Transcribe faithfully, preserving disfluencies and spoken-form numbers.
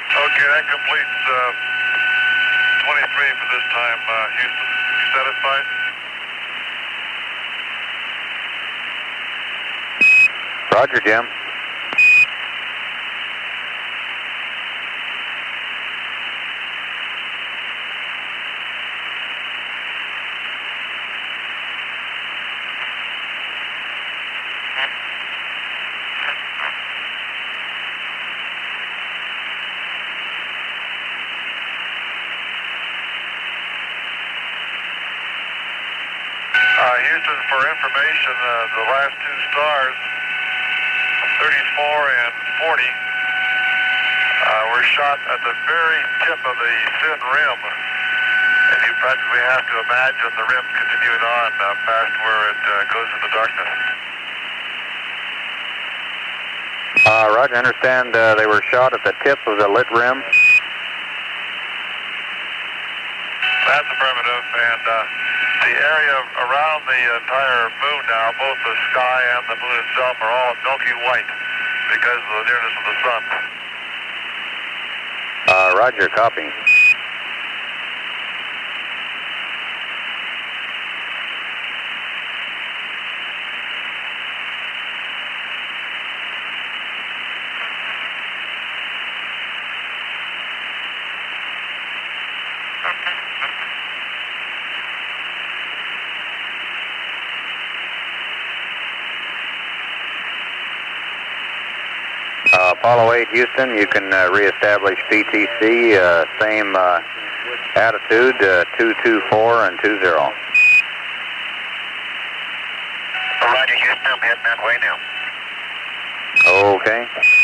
Okay, that completes uh, twenty-three for this time, uh, Houston. You satisfied? Roger, Jim. Uh, Houston, for information, uh, the last two stars, thirty-four and forty, uh, were shot at the very tip of the thin rim. And you practically have to imagine the rim continuing on uh, past where it uh, goes into darkness. Uh, Roger, I understand uh, they were shot at the tip of the lit rim. That's affirmative, and uh, the area around the entire moon now, both the sky and the moon itself, are all milky white because of the nearness of the sun. Uh, Roger, copy. Uh, Apollo eight, Houston, you can uh, reestablish P T C, uh, same uh, attitude, uh, two two four and two zero. Roger, Houston, I'm heading that way now. Okay.